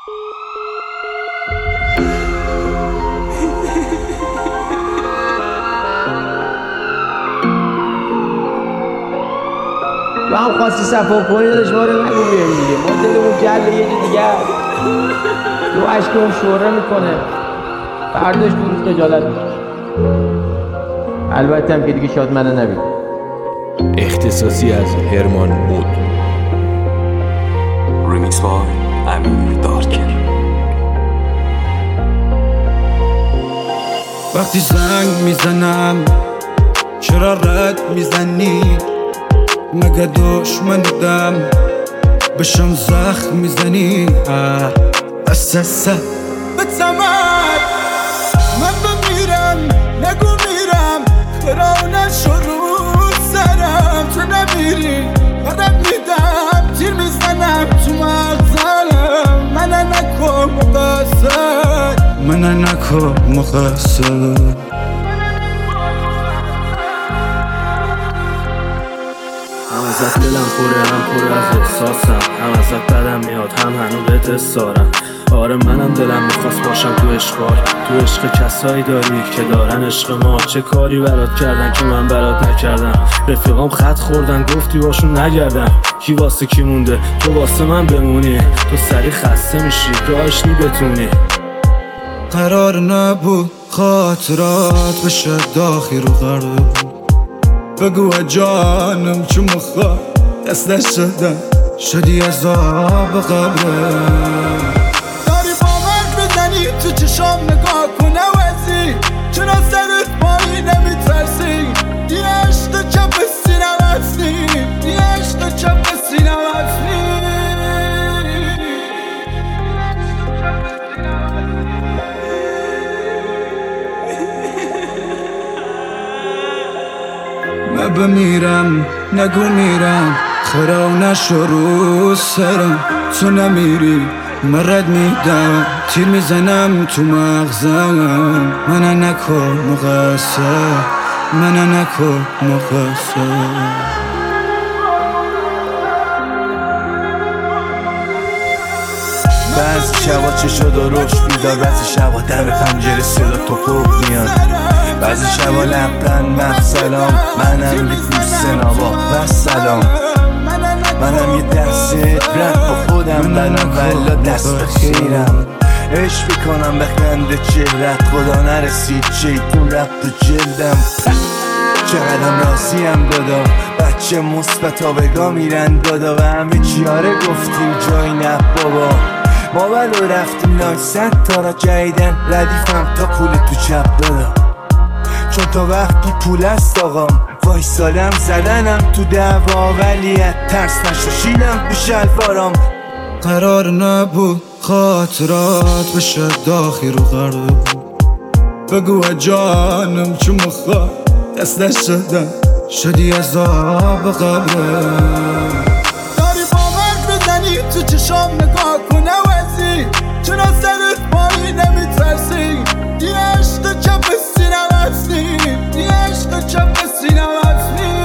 تو هم خواستی صفا کنی داداش ما رو نگو بیایم دیگه، ما دلمون جل یه جا دیگه تو عشقمون شوره میکنه، فرداش تو روز خجالت میکشه. البته هم که دیگه شاد منو نبید. اختصاصی از هرمان مود. ریمیکس بای امیر دارکر. وقتی زنگ میزنم چرا رد میزنی؟ مگه دشمنیدم بشم زخم میزنی؟ اساسا بتمد من بمیرم نگو میرم خرانه شروع سرم تو نمیری مدد میدم تیر میزنم تو مغزم منه نکن مقصر منه نکن مقصر هم ازت دلم پره هم پر از احساسم، هم ازت بدم میاد هم هنو بهت استارم. آره منم دلم میخواست باشم تو عشقار، تو عشق کسایی داری که دارن عشق ما. چه کاری برات کردن که من برات نکردم؟ رفیقام خط خوردن گفتی باشون نگردم. کی واسه کی مونده؟ تو واسه من بمونی. تو سری خسته میشی راهش نی بتونی. قرار نبود خاطرات بشه داخل رو غرب. بگو جانم چون مخواه دستش شدم شدی عذاب قبره. داری باور بزنی تو چشام نگاه کنه وزی، چرا سرت پایی نمیترسی؟ یه عشق چپ سینم هستی، یه عشق چپ سینم هستی. من بمیرم نگو میرم خرانه شروع سرم تو نمیری مرد میدم تیر میزنم تو مغزم منه نکن مقصر منه نکن مقصر. بعضی شبا چشا درشت بیدار، بعضی شبا دم پنجره صدا توپوک میاد، بعضی شبا لبخند مخسلام منم بی سنابا و سلام. منم یه دست رد با خودم منم ولا دست خیرم عشق بکنم بخنده چهرت خدا نرسید شیطون رفت تو جلدم. چقدرم راضیم دادا بچه مثبتا بگاه میرن دادا و همه چیاره گفتیم جای نه بابا. ما ولو رفتیم نای 100 تا را جایدن ردیفم تا پول تو چپ دادا، چون تا وقتی پول است آقام وایسادم زدنم تو دعوا ولیت ترس نشو شیلم تو شلوارام. قرار نبود خاطرات بشه داخل رو غرب. بگو جانم چون مخواه دستش شدم شدی عذاب قبره. داری باور بزنی تو چشام نگاه کنه وزی، چرا سرت پایی نمیترسی؟ یه عشق چپ سینم هستی، یه عشق چپ سینم هستی.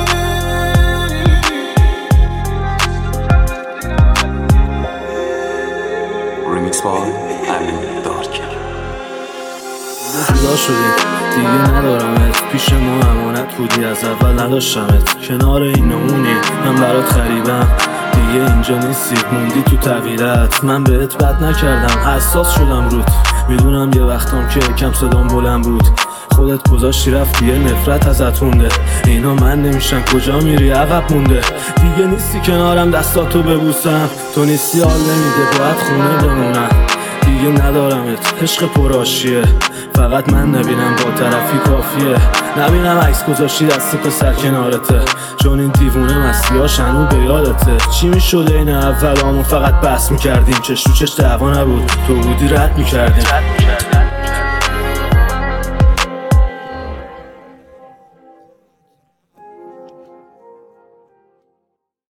ریمیکس بای امیر دارکر. جدا شدیم دیگه ندارمت پیش ما امانت بودی از اول نداشتمت کنار این نمونی من برات خریدم دیگه اینجا نیستی موندی تو تغییرت. من بهت بد نکردم حساس شدم روت، میدونم یه وقتام که کم صدام بلند بود خودت گذاشتی رفتی یه نفرت ازت مونده. اینا من نمیشن کجا میری عقب مونده دیگه نیستی کنارم دستاتو ببوسم. تو نیستی حال نمیده باید خونه بمونم دیگه ندارمت عشق پرآشیه فقط من نبینم با طرفی کافیه. نبینم عکس گذاشتی دست پسر کنارته چون این دیوونه مسیحاش هنو به یادته. چی میشد این اولامون فقط بحث میکردیم چش تو چش دعوا نبود تو بودی رد میکردیم.